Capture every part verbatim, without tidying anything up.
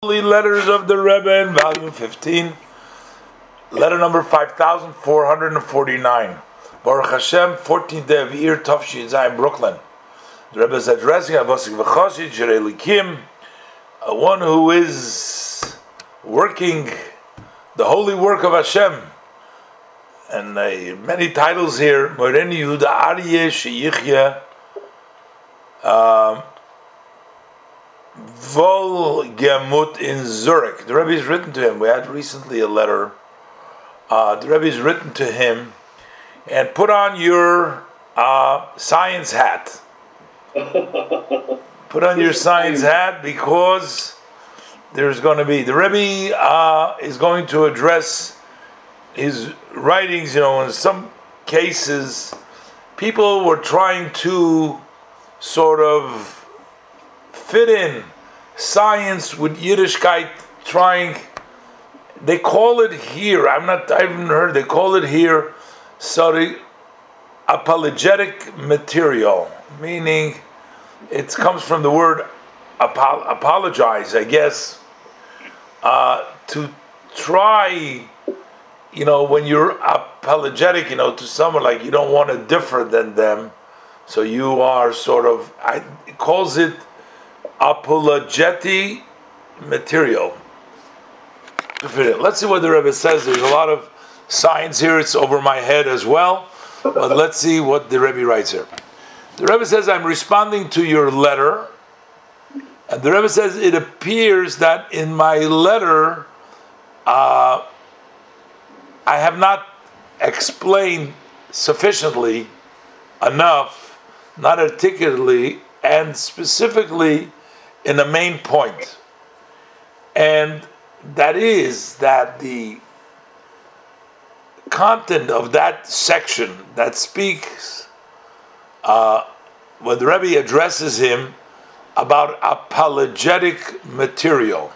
Holy Letters of the Rebbe in volume fifteen, letter number five thousand four hundred forty-nine. Baruch Hashem, fourteenth day of Iyar Tafshin Zayin, Brooklyn. The Rebbe is addressing Avosik V'choshit Jirei Likim, one who is working the holy work of Hashem. And uh, many titles here. Moreni Yehuda Aryeh Sheyichya Vol Gemut in Zurich. The Rebbe has written to him. We had recently a letter. Uh, the Rebbe has written to him, and put on your uh, science hat. Put on your science hat because there's going to be the Rebbe uh, is going to address his writings. You know, in some cases, people were trying to sort of fit in science with Yiddishkeit, trying, they call it here, I'm not, I haven't heard, they call it here, sorry, apologetic material, meaning it comes from the word apo- apologize, I guess, uh, to try, you know, when you're apologetic, you know, to someone, like you don't want to differ than them, so you are sort of, I, it calls it apologetic material. Let's see what the Rebbe says. There's a lot of science here. It's over my head as well. But let's see what the Rebbe writes here. The Rebbe says, I'm responding to your letter. And the Rebbe says, it appears that in my letter, uh, I have not explained sufficiently enough, not articulately, and specifically in the main point, and that is that the content of that section that speaks, uh, when the Rebbe addresses him about apologetic material.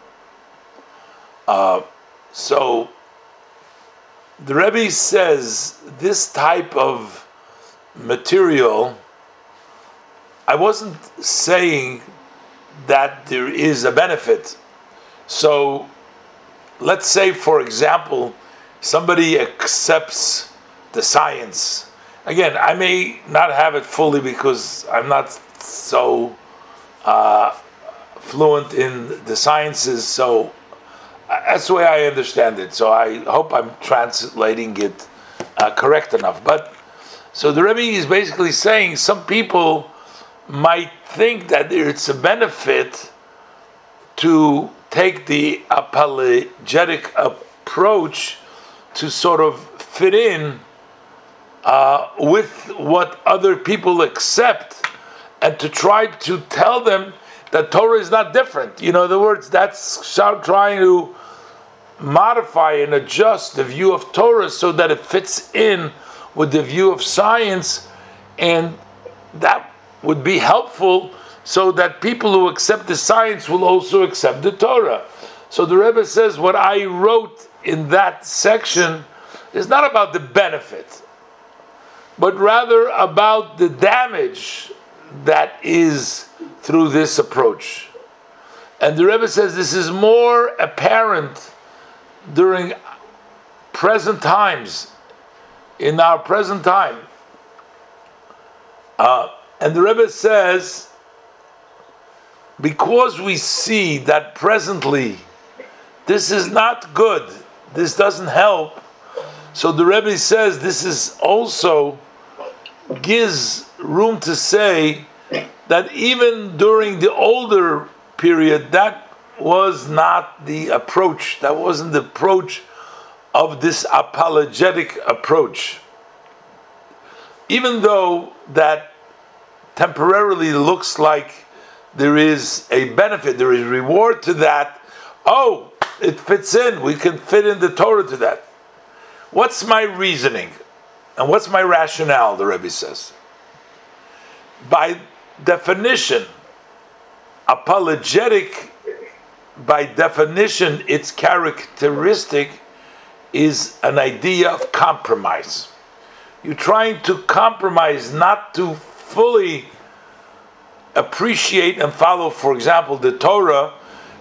Uh, so the Rebbe says this type of material, I wasn't saying that there is a benefit. So let's say, for example, somebody accepts the science. Again, I may not have it fully because I'm not so uh, fluent in the sciences, so that's the way I understand it. So I hope I'm translating it uh, correct enough. But so the Rebbe is basically saying some people might think that it's a benefit to take the apologetic approach to sort of fit in uh, with what other people accept, and to try to tell them that Torah is not different. You know, in other words, that's trying to modify and adjust the view of Torah so that it fits in with the view of science, and that would be helpful so that people who accept the science will also accept the Torah. So the Rebbe says what I wrote in that section is not about the benefit, but rather about the damage that is through this approach. And the Rebbe says this is more apparent during present times, in our present time. Uh, And the Rebbe says, because we see that presently this is not good, this doesn't help, so the Rebbe says this is also gives room to say that even during the older period, that was not the approach, that wasn't the approach of this apologetic approach. Even though that temporarily looks like there is a benefit, there is reward to that. Oh, it fits in. We can fit in the Torah to that. What's my reasoning? And what's my rationale, the Rebbe says? By definition, apologetic, by definition, its characteristic is an idea of compromise. You're trying to compromise, not to fully appreciate and follow, for example, the Torah,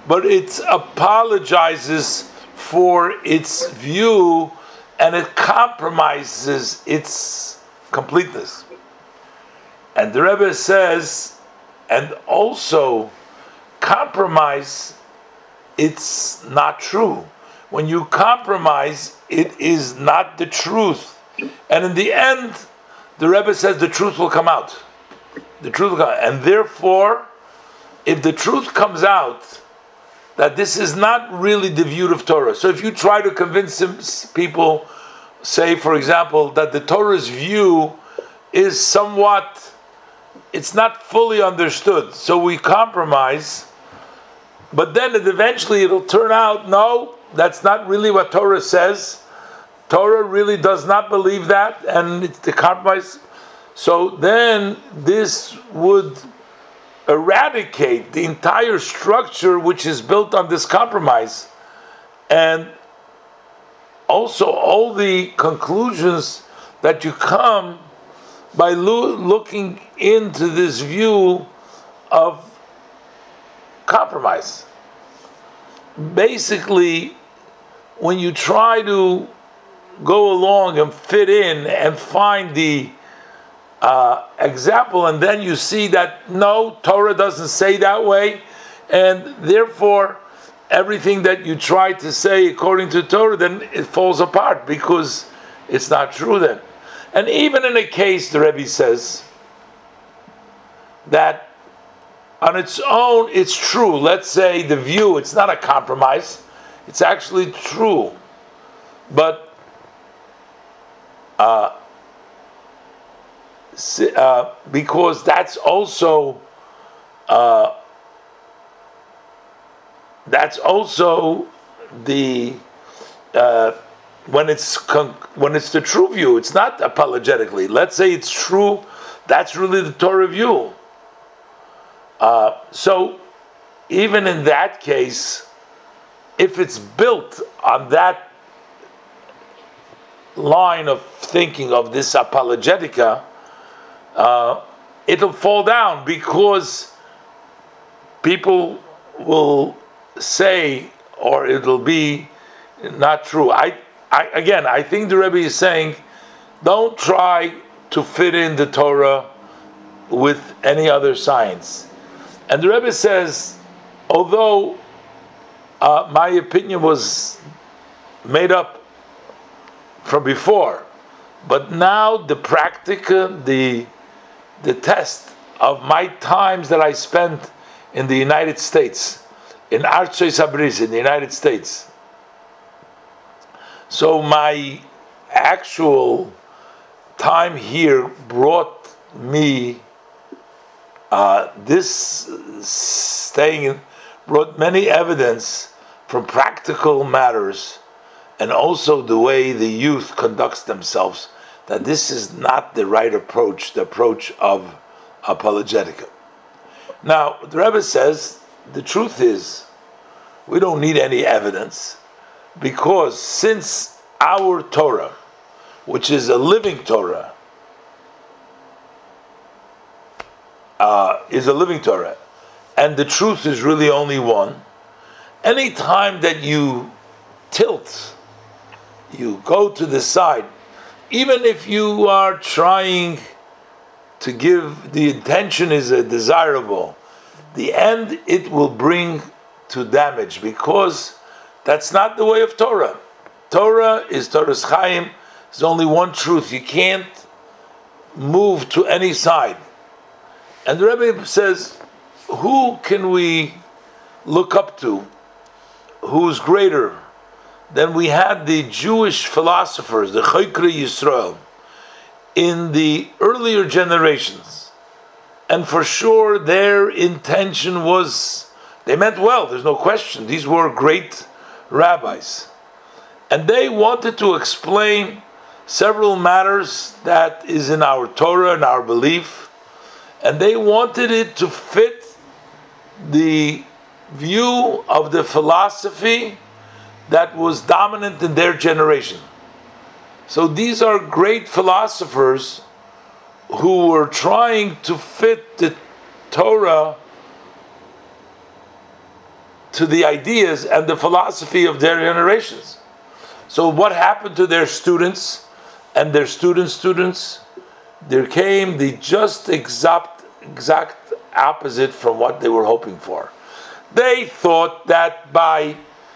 but it apologizes for its view and it compromises its completeness. And the Rebbe says, and also compromise, it's not true. When you compromise, it is not the truth. And in the end, the Rebbe says the truth will come out. The truth will come out. And therefore, if the truth comes out, that this is not really the view of Torah. So if you try to convince people, say, for example, that the Torah's view is somewhat, it's not fully understood, so we compromise, but then it eventually it'll turn out, no, that's not really what Torah says. Torah really does not believe that, and it's the compromise. So then this would eradicate the entire structure which is built on this compromise, and also all the conclusions that you come by lo- looking into this view of compromise. Basically, when you try to go along and fit in and find the uh, example, and then you see that no, Torah doesn't say that way, and therefore everything that you try to say according to Torah, then it falls apart because it's not true then. And even in a case, the Rebbe says that on its own it's true. Let's say the view, it's not a compromise, it's actually true. But uh, uh, because that's also uh, that's also the uh, when it's con- when it's the true view, it's not apologetically. Let's say it's true, that's really the Torah view. Uh, so even in that case, if it's built on that line of thinking of this apologetica, uh, it'll fall down because people will say, or it'll be not true. I, I again, I think the Rebbe is saying, don't try to fit in the Torah with any other science. And the Rebbe says, although uh, my opinion was made up from before, but now the practica, the the test of my times that I spent in the United States, in Artsoi Sabris, in the United States. So my actual time here brought me uh, this staying in, brought many evidence from practical matters, and also the way the youth conducts themselves, that this is not the right approach, the approach of apologetica. Now, the Rebbe says, the truth is, we don't need any evidence, because since our Torah, which is a living Torah, uh, is a living Torah, and the truth is really only one, any time that you tilt, you go to the side, even if you are trying to give, the intention is a desirable, the end it will bring to damage, because that's not the way of Torah. Torah is Torah's Chaim. There's only one truth. You can't move to any side. And the Rebbe says, who can we look up to? Who's greater? Then we had the Jewish philosophers, the Chokre Yisrael, in the earlier generations. And for sure their intention was, they meant well, there's no question. These were great rabbis. And they wanted to explain several matters that is in our Torah and our belief. And they wanted it to fit the view of the philosophy that was dominant in their generation. So these are great philosophers who were trying to fit the Torah to the ideas and the philosophy of their generations. So what happened to their students and their students' students? There came the just exact, exact opposite from what they were hoping for. They thought that by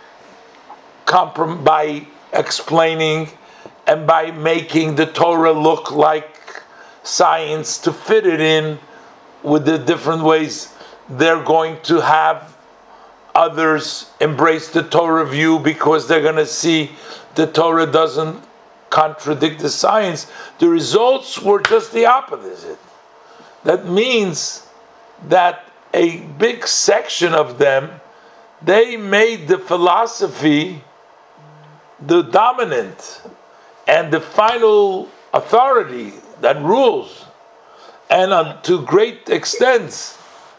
comprom- by explaining and by making the Torah look like science, to fit it in with the different ways, they're going to have others embrace the Torah view because they're going to see the Torah doesn't contradict the science. The results were just the opposite. That means that a big section of them, they made the philosophy the dominant and the final authority that rules, and uh, to great extents.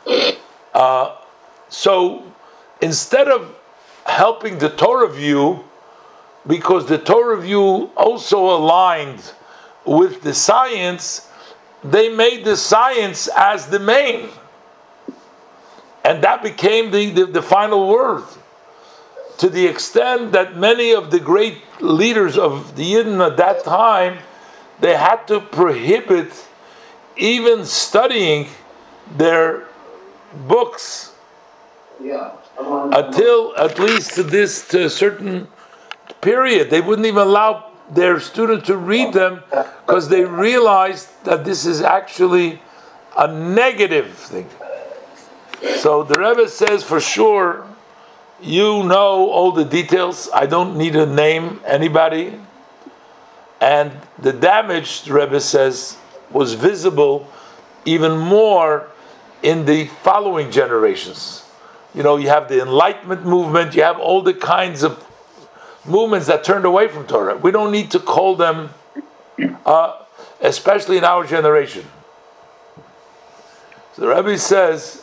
Uh, so instead of helping the Torah view, because the Torah view also aligned with the science, they made the science as the main. And that became the, the, the final word. To the extent that many of the great leaders of the Yidden at that time, they had to prohibit even studying their books, yeah, until at least to this to a certain period. They wouldn't even allow their students to read them because they realized that this is actually a negative thing. So the Rebbe says for sure, you know all the details. I don't need to name anybody. And the damage, the Rebbe says, was visible even more in the following generations. You know, you have the Enlightenment movement, you have all the kinds of movements that turned away from Torah. We don't need to call them, uh, especially in our generation. So the Rebbe says,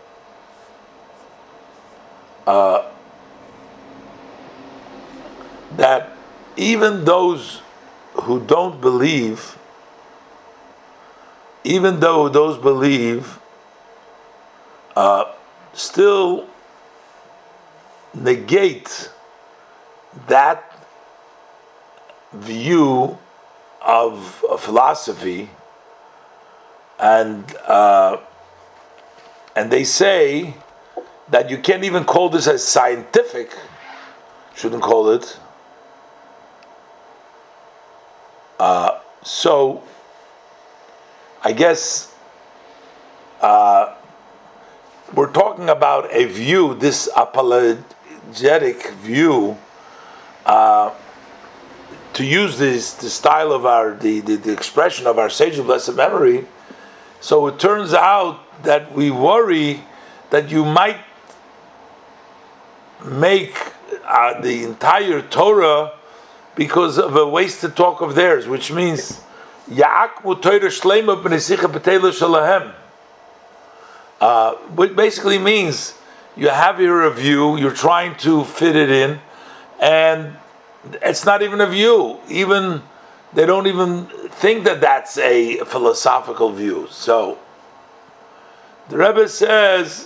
uh, that even those who don't believe, even though those believe, uh, still negate that view of, of philosophy, and uh, and they say that you can't even call this as scientific. Shouldn't call it. Uh, so, I guess uh, we're talking about a view, this apologetic view, uh, to use this the style of our the, the, the expression of our sage of blessed memory. So it turns out that we worry that you might make uh, the entire Torah because of a wasted talk of theirs, which means Ya'akmu Torah Shlema B'nesicha B'Teila Shalahem. Uh, which basically means you have here a view, you're trying to fit it in, and it's not even a view. Even they don't even think that that's a philosophical view. So the Rebbe says,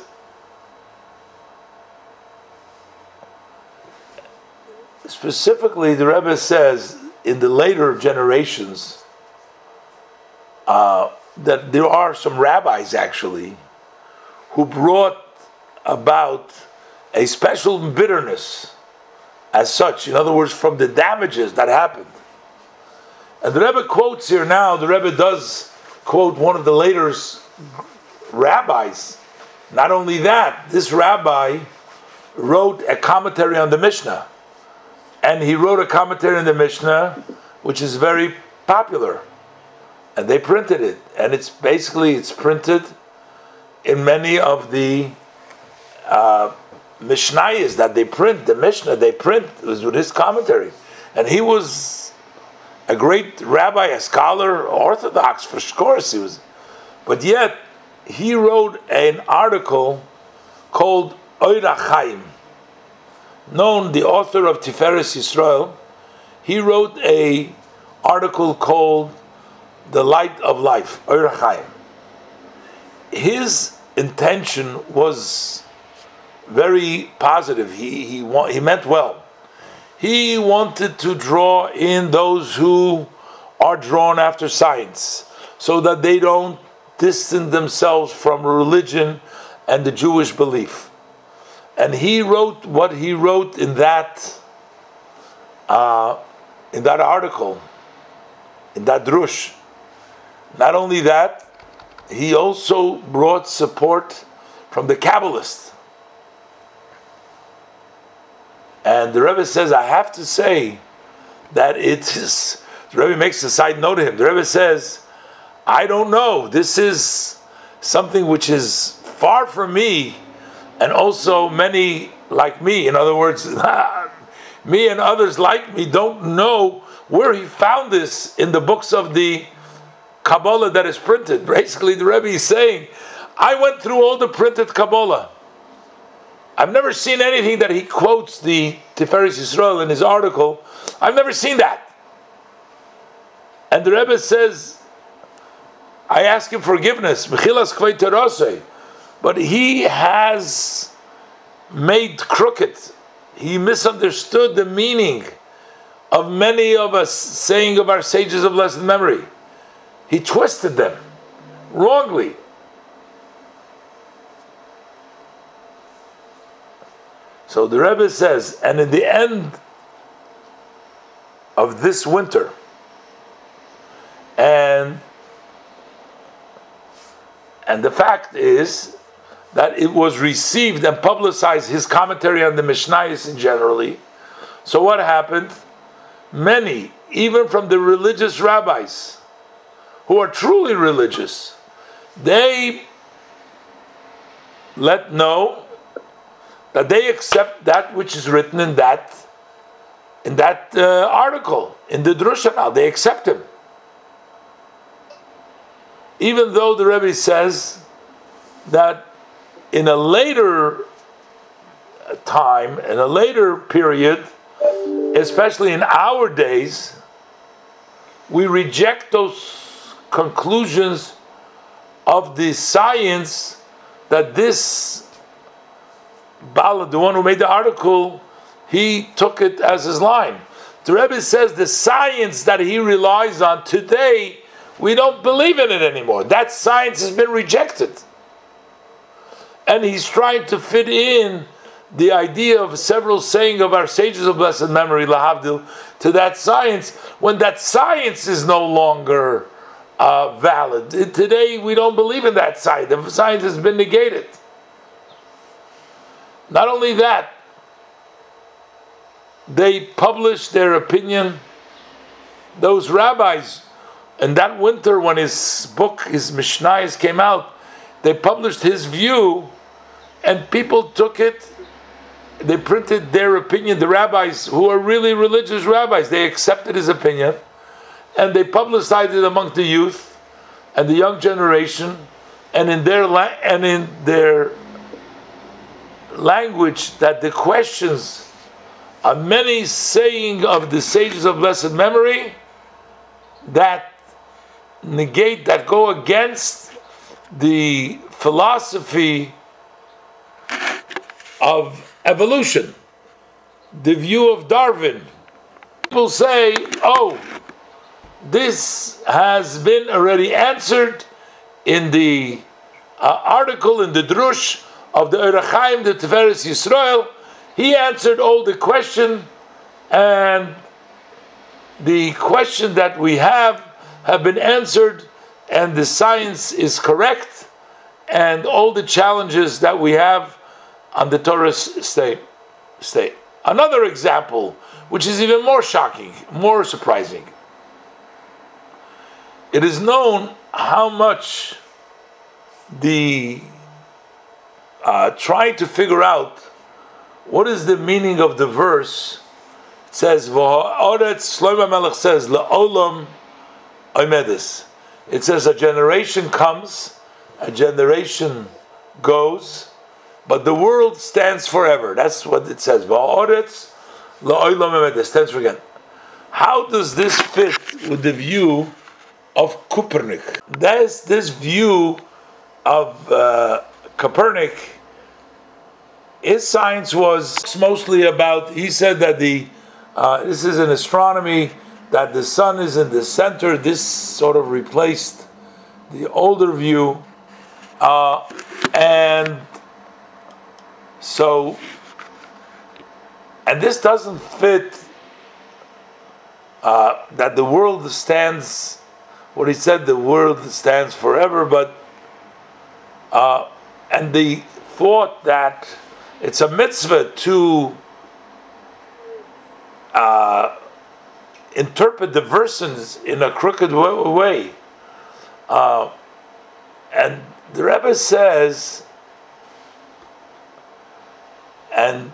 specifically, the Rebbe says in the later generations uh, that there are some rabbis actually who brought about a special bitterness as such, in other words, from the damages that happened. And the Rebbe quotes here now, the Rebbe does quote one of the later rabbis. Not only that, this rabbi wrote a commentary on the Mishnah. And he wrote a commentary on the Mishnah, which is very popular. And they printed it. And it's basically, it's printed in many of the uh, Mishnayos that they print, the Mishnah they print was with his commentary. And he was a great rabbi, a scholar, Orthodox, for course he was. But yet, he wrote an article called Oira Chaim. Known, the author of Tiferes Yisrael, he wrote a article called The Light of Life, Oira Chaim. His intention was very positive. He he wa- he meant well. He wanted to draw in those who are drawn after science, so that they don't distance themselves from religion and the Jewish belief. And he wrote what he wrote in that uh, in that article, in that drush. Not only that, he also brought support from the Kabbalists. And the Rebbe says, I have to say that it is, the Rebbe makes a side note to him. The Rebbe says, I don't know, this is something which is far from me, and also many like me. In other words, me and others like me don't know where he found this in the books of the Kabbalah that is printed. Basically, the Rebbe is saying, I went through all the printed Kabbalah. I've never seen anything that he quotes the Tiferes Yisrael in his article. I've never seen that. And the Rebbe says, I ask him forgiveness, Mechilas Kvei Terosei, but he has made crooked. He misunderstood the meaning of many of us saying of our sages of blessed memory. He twisted them wrongly. So the Rebbe says, and in the end of this winter, and and the fact is that it was received and publicized, his commentary on the Mishnayos in generally. So what happened? Many, even from the religious rabbis, who are truly religious, they let know that they accept that which is written in that in that uh, article, in the Drusha now. They accept him. Even though the Rebbe says that in a later time, in a later period, especially in our days, we reject those conclusions of the science that this Bala, the one who made the article, he took it as his line. The Rebbe says the science that he relies on today, we don't believe in it anymore. That science has been rejected. And he's trying to fit in the idea of several saying of our sages of blessed memory, Lahavdil, to that science, when that science is no longer uh, valid. Today we don't believe in that science. The science has been negated. Not only that, they published their opinion. Those rabbis, in that winter when his book, his Mishnayos came out, they published his view, and people took it. They printed their opinion. The rabbis, who are really religious rabbis, they accepted his opinion, and they publicized it among the youth and the young generation, and in their la- and in their language, that the questions of many saying of the sages of blessed memory that negate, that go against the philosophy of evolution, the view of Darwin. People say, oh, this has been already answered in the uh, article, in the drush of the Orach Chaim, the Tiferes Yisrael. He answered all the question, and the question that we have have been answered, and the science is correct, and all the challenges that we have on the Torah's state. state. Another example, which is even more shocking, more surprising. It is known how much the uh, trying to figure out what is the meaning of the verse. It says, "V'ha'aretz," Shlomo Melech says, "La'olam omedes." It says a generation comes, a generation goes, but the world stands forever. That's what it says. V'ha'aretz la'olam omedes, stands for again. How does this fit with the view of Copernic? That's this view of uh, Copernic. his science was mostly about, he said that the, uh, this is in astronomy, that the sun is in the center. This sort of replaced the older view. Uh, and so, and this doesn't fit uh, that the world stands, what he said, the world stands forever, but, uh, and the thought that it's a mitzvah to uh, interpret the verses in a crooked way. Uh, and the Rebbe says, and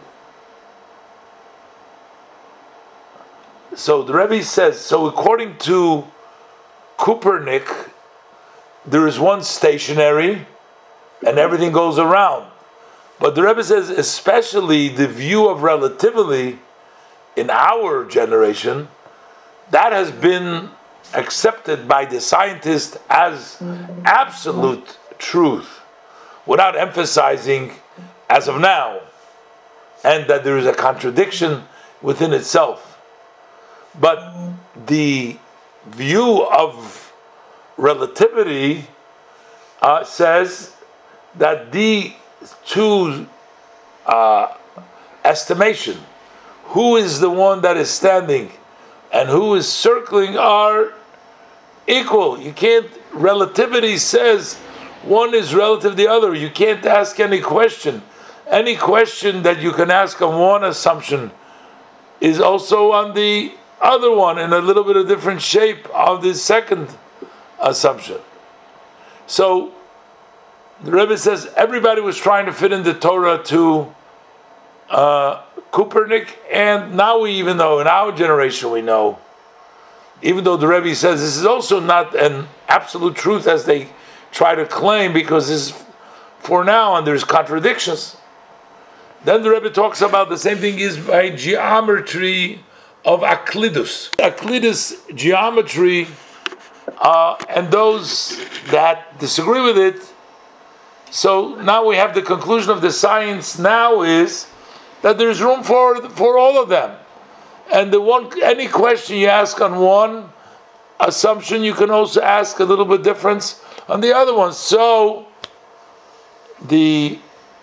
so the Rebbe says, so according to Copernic, there is one stationary and everything goes around. But the Rebbe says, especially the view of relativity in our generation, that has been accepted by the scientists as absolute truth, without emphasizing, as of now, and that there is a contradiction within itself. But the view of relativity uh, says that the two uh, estimation, who is the one that is standing and who is circling, are equal. You can't, relativity says one is relative to the other. You can't ask any question. Any question that you can ask on one assumption is also on the other one in a little bit of different shape of the second assumption. So the Rebbe says everybody was trying to fit in the Torah to uh, Copernic, and now we even know, in our generation we know, even though the Rebbe says this is also not an absolute truth as they try to claim, because this is for now and there's contradictions. Then the Rebbe talks about the same thing is by geometry of Euclidus. Euclidus geometry, uh, and those that disagree with it. So now we have the conclusion of the science now is that there's room for for all of them. And the one, any question you ask on one assumption, you can also ask a little bit difference on the other one. So the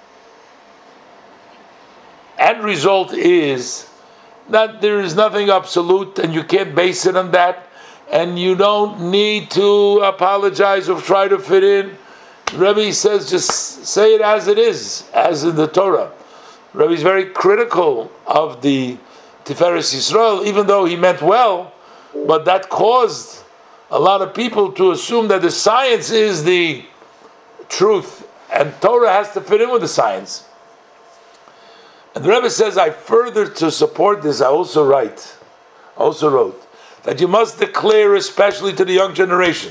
end result is that there is nothing absolute, and you can't base it on that, and you don't need to apologize or try to fit in. Rebbe says just say it as it is, as in the Torah. Rebbe is very critical of the Tiferes Yisrael, even though he meant well, but that caused a lot of people to assume that the science is the truth, and Torah has to fit in with the science. And the Rebbe says, I further to support this, I also write, also wrote, that you must declare, especially to the young generation,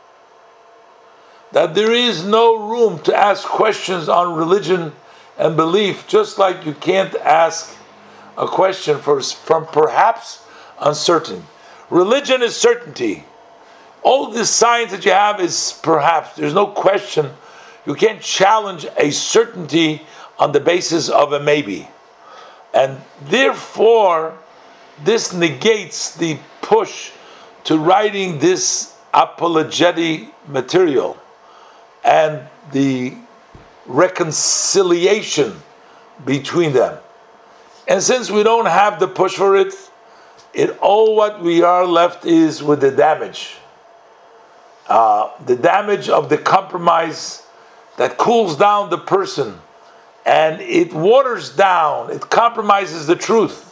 that there is no room to ask questions on religion and belief, just like you can't ask a question for, from perhaps uncertain. Religion is certainty. All this science that you have is perhaps. There's no question. You can't challenge a certainty on the basis of a maybe. And therefore, this negates the push to writing this apologetic material and the reconciliation between them. And since we don't have the push for it, it all what we are left is with the damage. Uh, the damage of the compromise that cools down the person, and it waters down, it compromises the truth.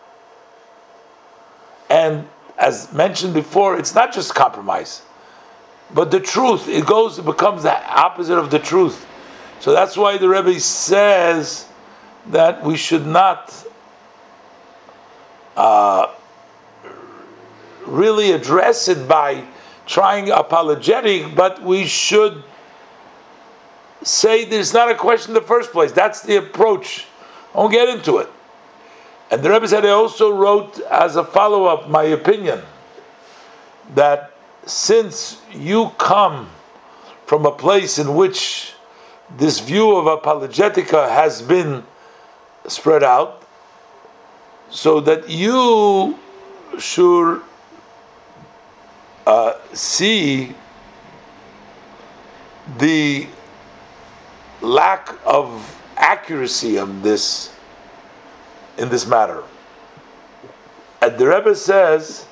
And as mentioned before, it's not just compromise, but the truth, it goes, it becomes the opposite of the truth. So that's why the Rebbe says that we should not uh, really address it by trying apologetic, but we should say there's not a question in the first place. That's the approach. I won't get into it. And the Rebbe said, I also wrote as a follow-up my opinion that since you come from a place in which this view of apologetica has been spread out, so that you should uh, see the lack of accuracy of this in this matter. And the Rebbe says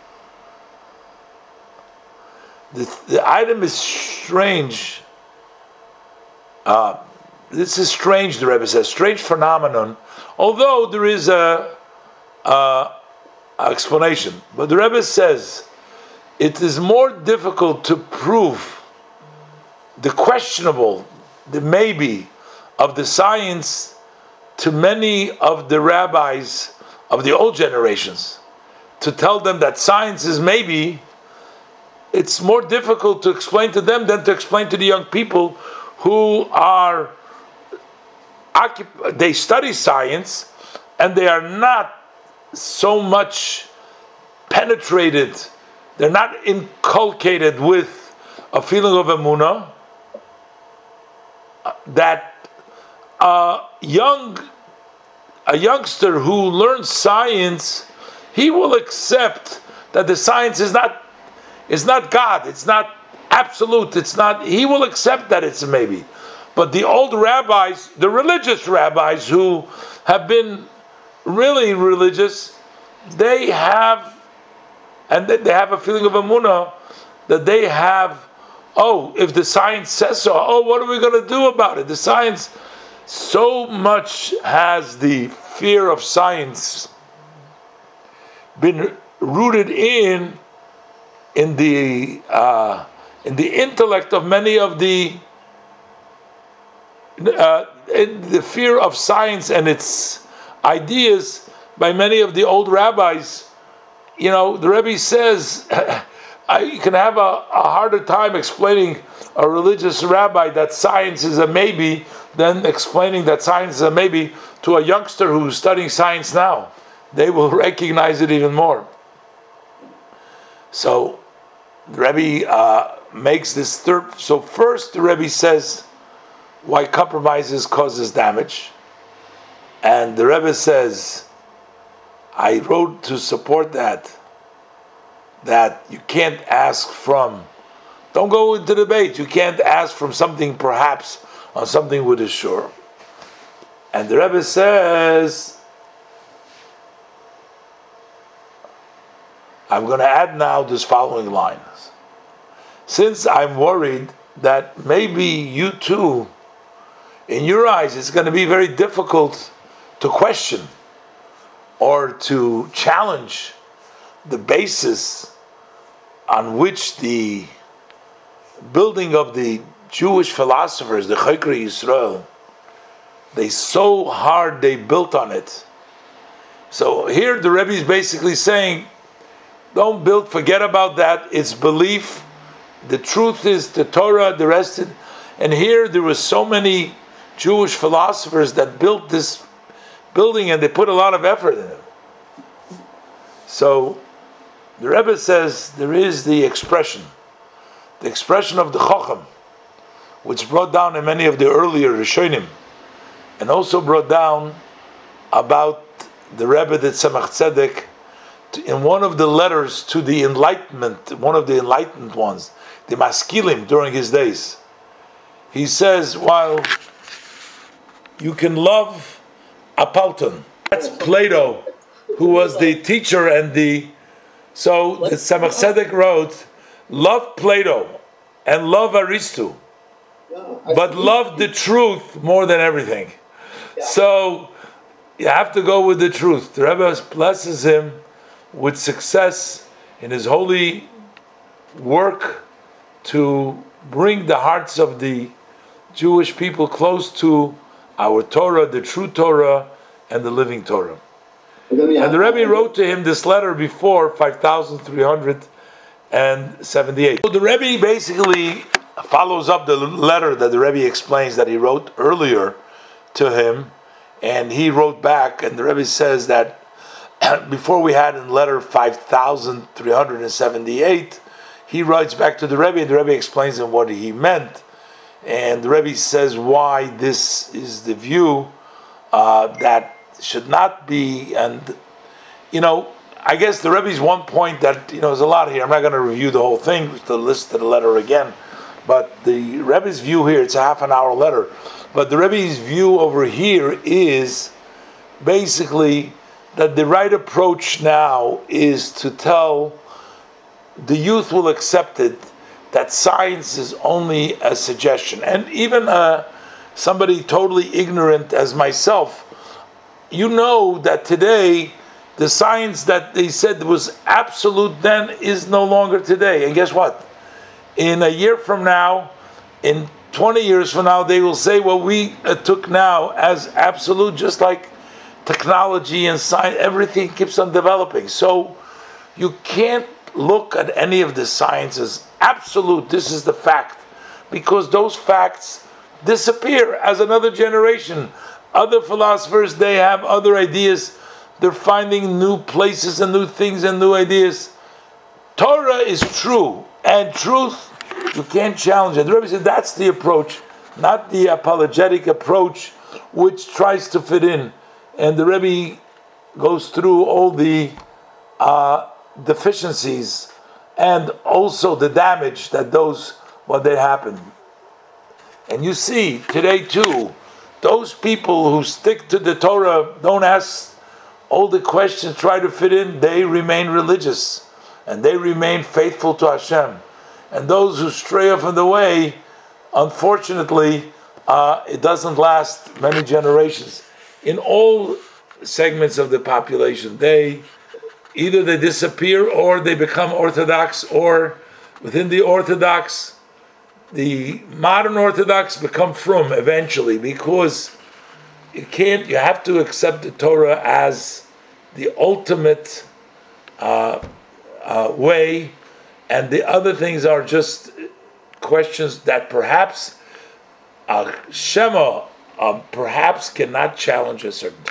the, the item is strange. Uh, this is strange, the Rebbe says, strange phenomenon, although there is a, a, a explanation. But the Rebbe says it is more difficult to prove the questionable, the maybe of the science to many of the rabbis of the old generations. To tell them that science is maybe, it's more difficult to explain to them than to explain to the young people who are, they study science and they are not so much penetrated, they're not inculcated with a feeling of emunah, that a young a youngster who learns science, he will accept that the science is not is not God, it's not absolute, it's not, he will accept that it's a maybe. But the old rabbis, the religious rabbis who have been really religious, they have, and they have a feeling of emunah, that they have, oh, if the science says so, oh, what are we going to do about it? The science, so much has the fear of science been rooted in in the uh, in the intellect of many of the uh, in the fear of science and its ideas by many of the old rabbis. You know, the Rebbe says I, you can have a, a harder time explaining a religious rabbi that science is a maybe than explaining that science is a maybe to a youngster who's studying science now. They will recognize it even more. So the Rebbe uh, makes this third. So first, the Rebbe says why compromises causes damage, and the Rebbe says, I wrote to support that. That you can't ask from. Don't go into debate. You can't ask from something perhaps on something which is sure. And the Rebbe says, I'm going to add now this following lines. Since I'm worried that maybe you too, in your eyes, it's going to be very difficult to question or to challenge the basis on which the building of the Jewish philosophers, the Chokre Yisrael, they so hard they built on it. So here the Rebbe is basically saying, don't build, forget about that. It's belief. The truth is the Torah, the rest. Is, and here there were so many Jewish philosophers that built this building and they put a lot of effort in it. So the Rebbe says there is the expression, the expression of the Chacham, which brought down in many of the earlier Rishonim, and also brought down about the Rebbe that Tzemach Tzedek in one of the letters to the Enlightenment, one of the enlightened ones, the Maskilim during his days. He says, while you can love Apalton, that's Plato, who was the teacher and the. So the Tzemach Tzedek wrote, love Plato and love Aristo, but love the truth more than everything. So you have to go with the truth. The Rebbe blesses him with success in his holy work to bring the hearts of the Jewish people close to our Torah, the true Torah, and the living Torah. And the Rebbe wrote to him this letter before five thousand three hundred seventy-eight. So the Rebbe basically follows up the letter that the Rebbe explains that he wrote earlier to him, and he wrote back, and the Rebbe says that before we had in letter five thousand three hundred seventy-eight, he writes back to the Rebbe, and the Rebbe explains him what he meant, and the Rebbe says why this is the view uh, that should not be. And you know, I guess the Rebbe's one point that, you know, there's a lot here. I'm not going to review the whole thing, the list of the letter again, but the Rebbe's view here, it's a half an hour letter, but the Rebbe's view over here is basically that the right approach now is to tell the youth will accept it, that science is only a suggestion. And even uh, somebody totally ignorant as myself, you know that today the science that they said was absolute then is no longer today. And guess what? In a year from now, in twenty years from now, they will say what we uh, took now as absolute, just like technology and science, everything keeps on developing. So you can't look at any of the science as absolute, this is the fact, because those facts disappear as another generation. Other philosophers, they have other ideas. They're finding new places and new things and new ideas. Torah is true, and truth, you can't challenge it. The Rebbe said that's the approach, not the apologetic approach which tries to fit in. And the Rebbe goes through all the uh, deficiencies and also the damage that those, what they happened. And you see, today too, those people who stick to the Torah, don't ask all the questions, try to fit in, they remain religious and they remain faithful to Hashem. And those who stray off of the way, unfortunately, uh, it doesn't last many generations. In all segments of the population, they either they disappear or they become Orthodox, or within the Orthodox, the modern Orthodox become frum eventually, because you can't, you have to accept the Torah as the ultimate uh, uh, way, and the other things are just questions that perhaps uh, Shema uh, perhaps cannot challenge a certainty.